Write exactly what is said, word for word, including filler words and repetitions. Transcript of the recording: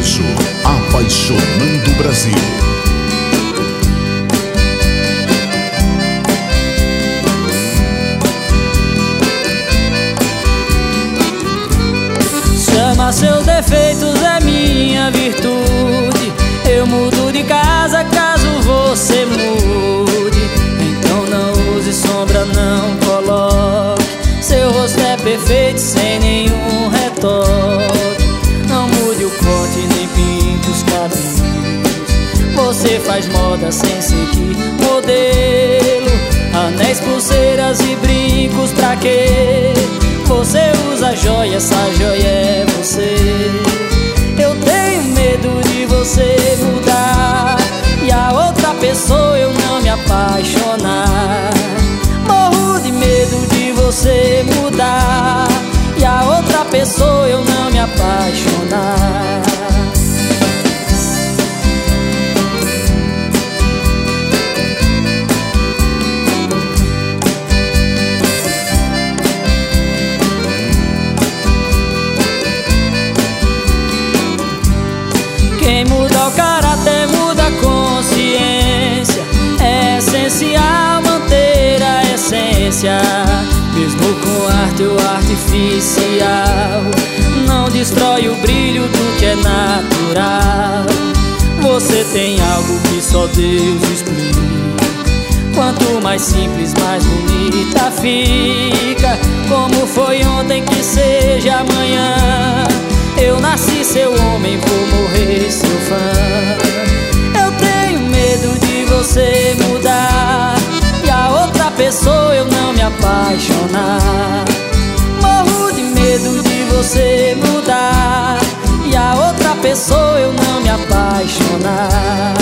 Sertanejo, apaixonando o Brasil. Chama seus defeitos, é minha virtude. Eu mudo de casa caso você mude. Então não use sombra, não coloque. Seu rosto é perfeito sem nenhum retoque. Não mude o corte nem pinte os cabelos. Você faz moda sem seguir modelo. Anéis, pulseiras e brincos pra quê? Você usa joia, essa joia é você. Eu tenho medo de você mudar e a outra pessoa eu não me apaixonar. Morro de medo de você mudar e a outra pessoa eu não me apaixonar. Quem muda o caráter muda a consciência. É essencial manter a essência. Mesmo com arte ou artificial, não destrói o brilho do que é natural. Você tem algo que só Deus explica. Quanto mais simples, mais bonita fica. Como foi ontem, que seja amanhã. Eu nasci seu homem, vou morrer seu fã. Eu tenho medo de você mudar e a outra pessoa eu não me apaixonar. Morro de medo de você mudar e a outra pessoa eu não me apaixonar.